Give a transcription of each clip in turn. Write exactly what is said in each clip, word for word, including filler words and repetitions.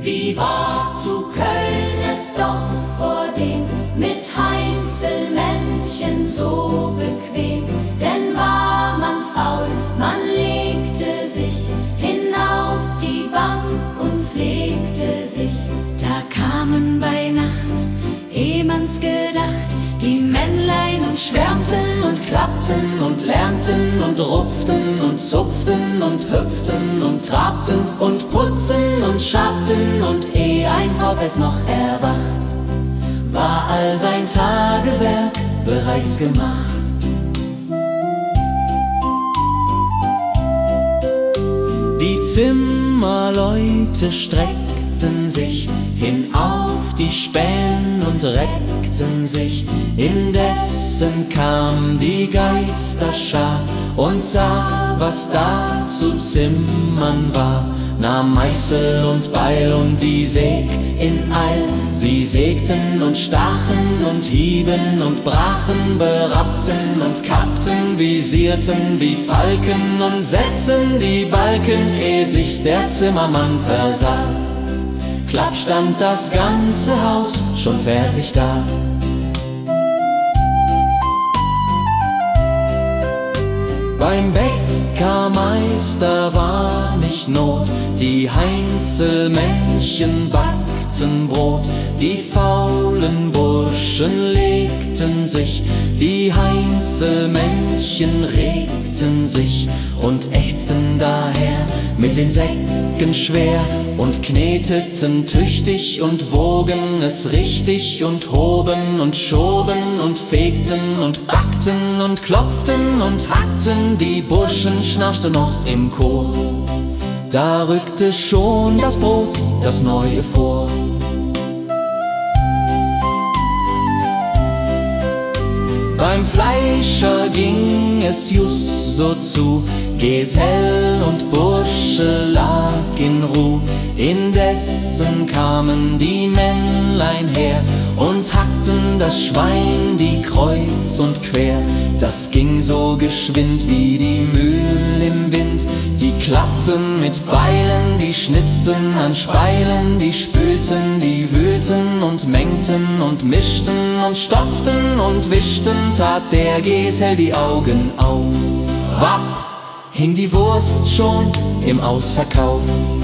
Wie war zu Köln es doch vordem mit Heinzelmännchen so bequem? Denn war man faul, man legte sich hin auf die Bank und pflegte sich. Da kamen bei Nacht, eh man's gedacht, die Männlein und schwärmten und klappten und lärmten und rupften und zupften und hüpften und trabten und putzen und schabten, und eh ein Vorwärts noch erwacht, war all sein Tagewerk bereits gemacht. Die Zimmerleute streckten sich hin auf die Späne und reckten sich. Indessen kam die Geisterschar und sah, was da zu zimmern war, nahm Meißel und Beil und die Säg in Eil. Sie sägten und stachen und hieben und brachen, berappten und kappten, visierten wie Falken und setzten die Balken, ehe sich's der Zimmermann versah. Klapp stand das ganze Haus schon fertig da. Beim Bäckermeister war nicht Not, die Heinzelmännchen backten Brot, die faulen Burschen legten sich, die Heinzelmännchen regten sich und ächzten daher mit den Säcken schwer und kneteten tüchtig und wogen es richtig und hoben und schoben und fegten und backten und klopften und hackten. Die Burschen schnarchten noch im Chor, da rückte schon das Brot, das Neue vor. Beim Fleischer ging es just so zu, Gesell und Bursche lag in Ruh. Indessen kamen die Männlein her und hackten das Schwein die kreuz und quer. Das ging so geschwind wie die Mühl im Wind. Die klappten mit Beilen, die schnitzten an Speilen, die spülten, die wühlten und mengten und mischten und stopften und wischten. Tat der Gesell die Augen auf, wapp, hing die Wurst schon im Ausverkauf.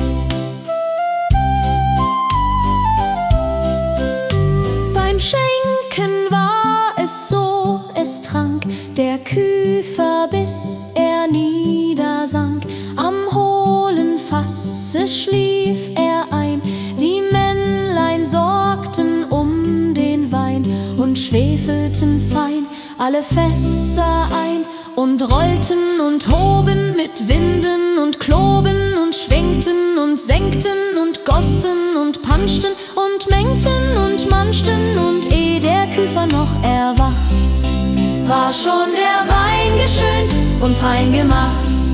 Beim Schenken war es so, es trank der Küfer, bis er niedersank. Am hohlen Fasse schlief er ein, die Männlein sorgten um den Wein und schwefelten fein alle Fässer ein und rollten und hoben mit Winden und kloben und schwenkten und senkten und gossen und panschten und mengten und manschten, und eh der Küfer noch erwacht, war schon der Wein geschönt und fein gemacht.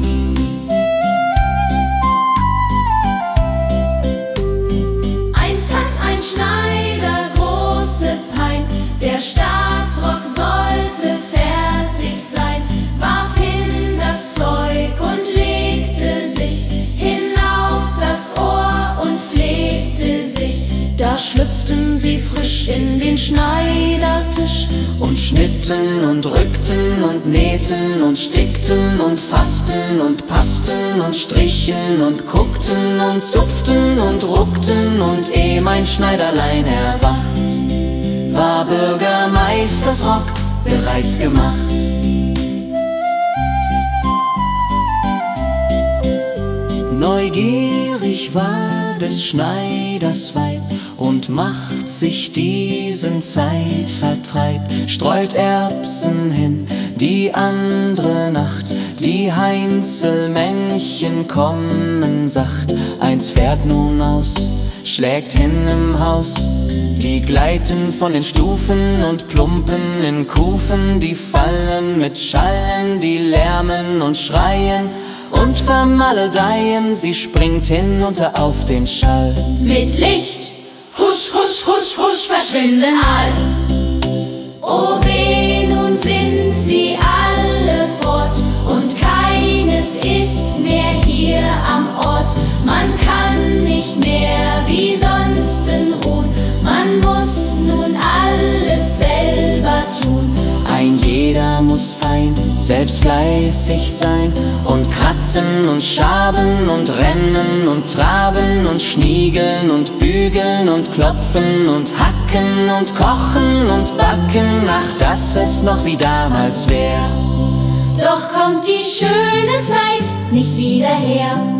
Einst hat ein Schneider große Pein, der Staatsrock sollte fertig sein, warf hin das Zeug und legte sich hin auf das Ohr und pflegte sich. Da schlüpften sie frisch in den Schneidertisch und schnitten und rückten und nähten und stickten und fassten und passten und strichen und guckten und zupften und ruckten, und eh mein Schneiderlein erwacht, war Bürgermeisters Rock bereits gemacht. Neugierig war des Schneiders Weib und macht sich diesen Zeitvertreib, streut Erbsen hin die andre Nacht, die Heinzelmännchen kommen sacht. Eins fährt nun aus, schlägt hin im Haus, die gleiten von den Stufen und plumpen in Kufen, die fallen mit Schallen, die lärmen und schreien und vermaledeien. Sie springt hinunter auf den Schall. Mit Licht, husch, husch, husch, husch, verschwinden all. Oh weh, nun sind sie alle fort und keines ist mehr hier am Ort. Man kann nicht mehr wie sonst selbst fleißig sein und kratzen und schaben und rennen und traben und schniegeln und bügeln und klopfen und hacken und kochen und backen, ach, dass es noch wie damals wär. Doch kommt die schöne Zeit nicht wieder her.